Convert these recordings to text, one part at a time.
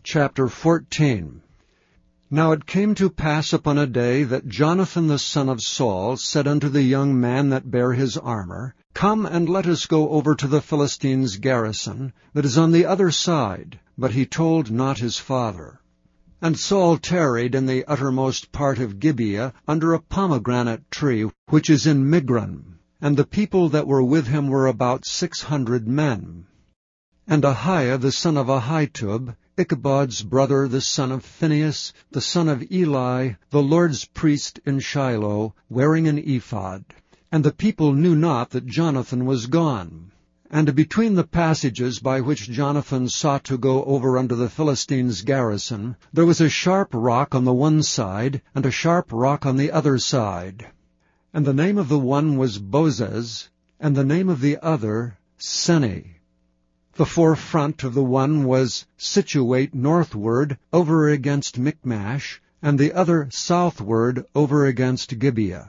Chapter 14. Now it came to pass upon a day that Jonathan the son of Saul said unto the young man that bare his armor, Come, and let us go over to the Philistines' garrison, that is on the other side. But he told not his father. And Saul tarried in the uttermost part of Gibeah under a pomegranate tree, which is in Migron. And the people that were with him were about 600 men. And Ahiah the son of Ahitub, Ichabod's brother, the son of Phinehas, the son of Eli, the Lord's priest in Shiloh, wearing an ephod. And the people knew not that Jonathan was gone. And between the passages by which Jonathan sought to go over unto the Philistines' garrison, there was a sharp rock on the one side, and a sharp rock on the other side. And the name of the one was Bozez, and the name of the other Seni. The forefront of the one was situate northward over against Michmash, and the other southward over against Gibeah.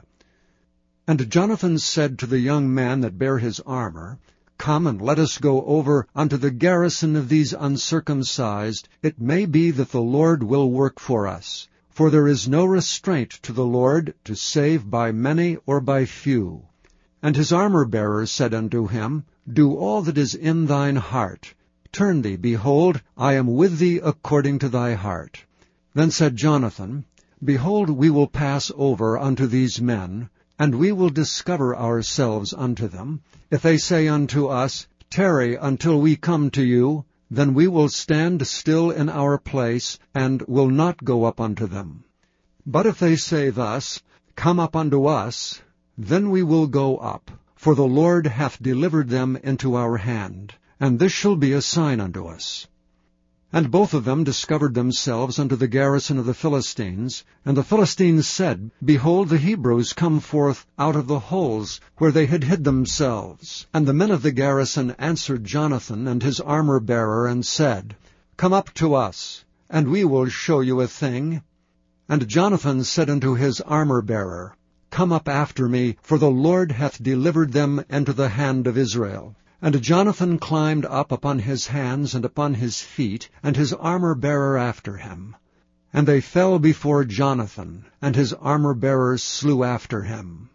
And Jonathan said to the young man that bare his armor, Come, and let us go over unto the garrison of these uncircumcised. It may be that the Lord will work for us. For there is no restraint to the Lord to save by many or by few. And his armor-bearer said unto him, Do all that is in thine heart. Turn thee, behold, I am with thee according to thy heart. Then said Jonathan, Behold, we will pass over unto these men, and we will discover ourselves unto them. If they say unto us, Tarry until we come to you, then we will stand still in our place, and will not go up unto them. But if they say thus, Come up unto us, then we will go up, for the Lord hath delivered them into our hand, and this shall be a sign unto us. And both of them discovered themselves unto the garrison of the Philistines, and the Philistines said, Behold, the Hebrews come forth out of the holes where they had hid themselves. And the men of the garrison answered Jonathan and his armor-bearer, and said, Come up to us, and we will show you a thing. And Jonathan said unto his armor-bearer, Come up after me, for the Lord hath delivered them into the hand of Israel. And Jonathan climbed up upon his hands and upon his feet, and his armor-bearer after him. And they fell before Jonathan, and his armor-bearer slew after him.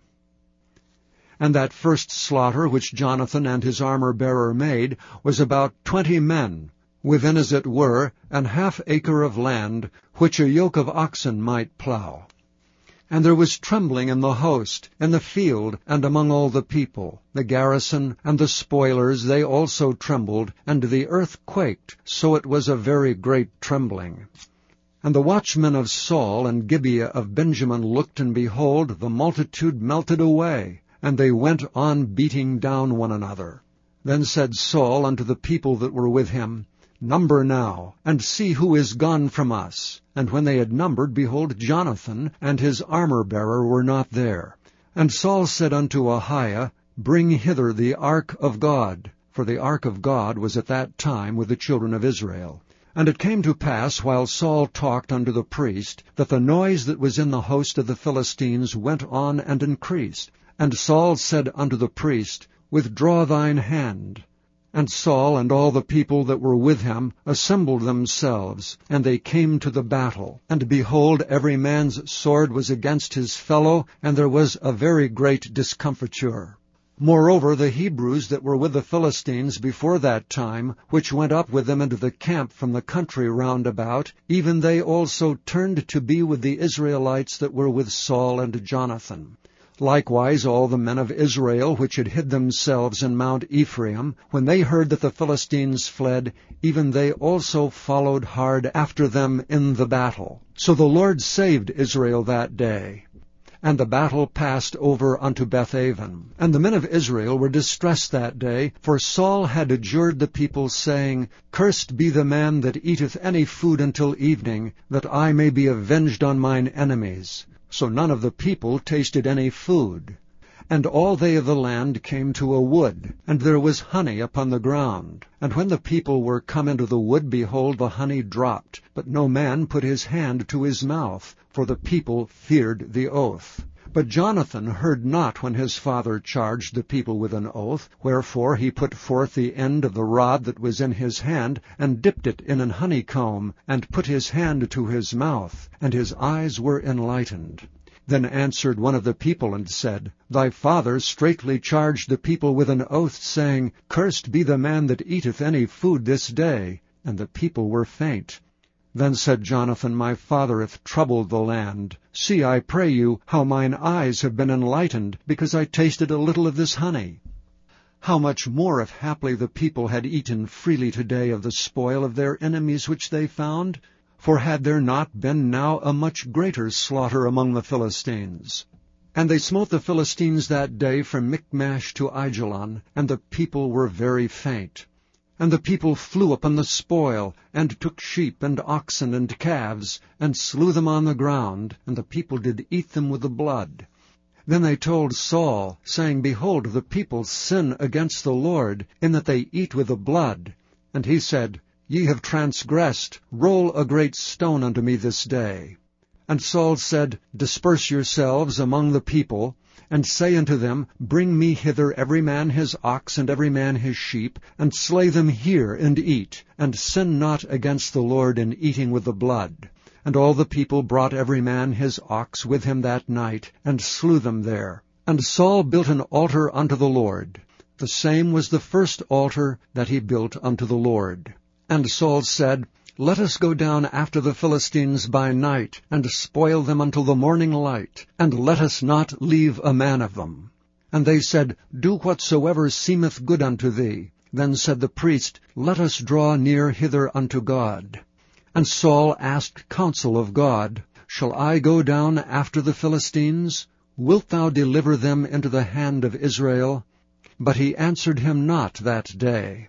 And that first slaughter which Jonathan and his armor-bearer made was about 20 men, within as it were an half acre of land, which a yoke of oxen might plow. And there was trembling in the host, in the field, and among all the people. The garrison and the spoilers, they also trembled, and the earth quaked, so it was a very great trembling. And the watchmen of Saul and Gibeah of Benjamin looked, and behold, the multitude melted away, and they went on beating down one another. Then said Saul unto the people that were with him, Number now, and see who is gone from us. And when they had numbered, behold, Jonathan and his armor-bearer were not there. And Saul said unto Ahiah, Bring hither the ark of God. For the ark of God was at that time with the children of Israel. And it came to pass, while Saul talked unto the priest, that the noise that was in the host of the Philistines went on and increased. And Saul said unto the priest, Withdraw thine hand. And Saul and all the people that were with him assembled themselves, and they came to the battle. And behold, every man's sword was against his fellow, and there was a very great discomfiture. Moreover, the Hebrews that were with the Philistines before that time, which went up with them into the camp from the country round about, even they also turned to be with the Israelites that were with Saul and Jonathan. Likewise all the men of Israel which had hid themselves in Mount Ephraim, when they heard that the Philistines fled, even they also followed hard after them in the battle. So the Lord saved Israel that day. And the battle passed over unto Bethaven. And the men of Israel were distressed that day, for Saul had adjured the people, saying, Cursed be the man that eateth any food until evening, that I may be avenged on mine enemies. So none of the people tasted any food. And all they of the land came to a wood, and there was honey upon the ground. And when the people were come into the wood, behold, the honey dropped, but no man put his hand to his mouth, for the people feared the oath. But Jonathan heard not when his father charged the people with an oath, wherefore he put forth the end of the rod that was in his hand, and dipped it in an honeycomb, and put his hand to his mouth, and his eyes were enlightened. Then answered one of the people, and said, Thy father straitly charged the people with an oath, saying, Cursed be the man that eateth any food this day. And the people were faint. Then said Jonathan, My father hath troubled the land. See, I pray you, how mine eyes have been enlightened, because I tasted a little of this honey. How much more if haply the people had eaten freely today of the spoil of their enemies which they found? For had there not been now a much greater slaughter among the Philistines? And they smote the Philistines that day from Michmash to Aijalon, and the people were very faint. And the people flew upon the spoil, and took sheep and oxen and calves, and slew them on the ground, and the people did eat them with the blood. Then they told Saul, saying, Behold, the people sin against the Lord, in that they eat with the blood. And he said, Ye have transgressed, roll a great stone unto me this day. And Saul said, Disperse yourselves among the people, and say unto them, Bring me hither every man his ox and every man his sheep, and slay them here and eat, and sin not against the Lord in eating with the blood. And all the people brought every man his ox with him that night, and slew them there. And Saul built an altar unto the Lord. The same was the first altar that he built unto the Lord. And Saul said, Let us go down after the Philistines by night, and spoil them until the morning light, and let us not leave a man of them. And they said, Do whatsoever seemeth good unto thee. Then said the priest, Let us draw near hither unto God. And Saul asked counsel of God, Shall I go down after the Philistines? Wilt thou deliver them into the hand of Israel? But he answered him not that day.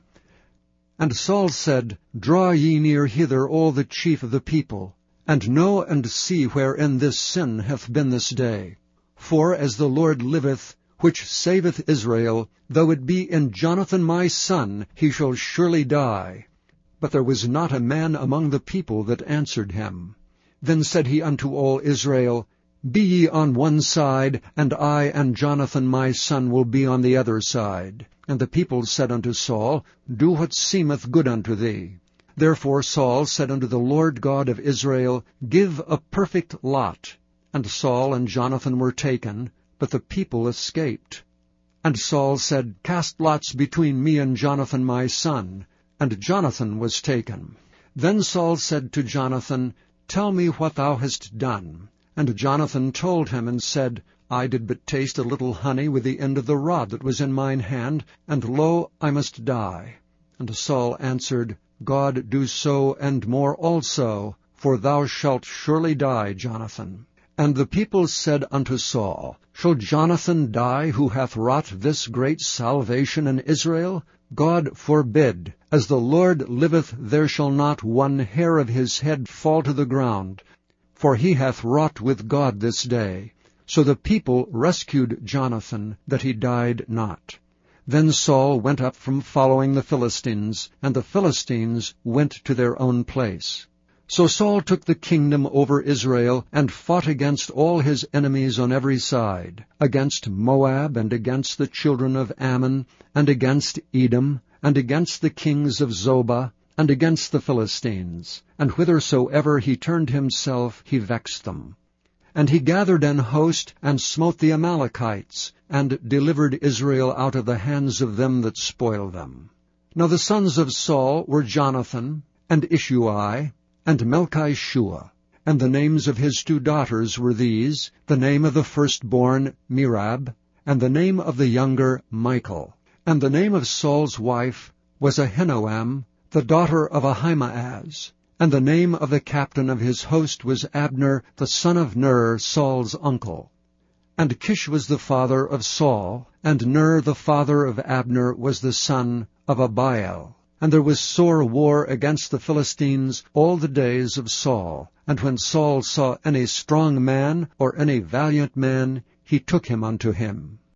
And Saul said, Draw ye near hither all the chief of the people, and know and see wherein this sin hath been this day. For as the Lord liveth, which saveth Israel, though it be in Jonathan my son, he shall surely die. But there was not a man among the people that answered him. Then said he unto all Israel, Be ye on one side, and I and Jonathan my son will be on the other side. And the people said unto Saul, Do what seemeth good unto thee. Therefore Saul said unto the Lord God of Israel, Give a perfect lot. And Saul and Jonathan were taken, but the people escaped. And Saul said, Cast lots between me and Jonathan my son. And Jonathan was taken. Then Saul said to Jonathan, Tell me what thou hast done. And Jonathan told him, and said, I did but taste a little honey with the end of the rod that was in mine hand, and lo, I must die. And Saul answered, God do so and more also, for thou shalt surely die, Jonathan. And the people said unto Saul, Shall Jonathan die, who hath wrought this great salvation in Israel? God forbid. As the Lord liveth, there shall not one hair of his head fall to the ground. For he hath wrought with God this day. So the people rescued Jonathan, that he died not. Then Saul went up from following the Philistines, and the Philistines went to their own place. So Saul took the kingdom over Israel, and fought against all his enemies on every side, against Moab, and against the children of Ammon, and against Edom, and against the kings of Zobah, and against the Philistines. And whithersoever he turned himself, he vexed them. And he gathered an host, and smote the Amalekites, and delivered Israel out of the hands of them that spoiled them. Now the sons of Saul were Jonathan, and Ishuai, and Melchishua. And the names of his 2 daughters were these, the name of the firstborn Merab, and the name of the younger Michal. And the name of Saul's wife was Ahinoam, the daughter of Ahimaaz. And the name of the captain of his host was Abner, the son of Ner, Saul's uncle. And Kish was the father of Saul, and Ner the father of Abner was the son of Abiel. And there was sore war against the Philistines all the days of Saul. And when Saul saw any strong man or any valiant man, he took him unto him.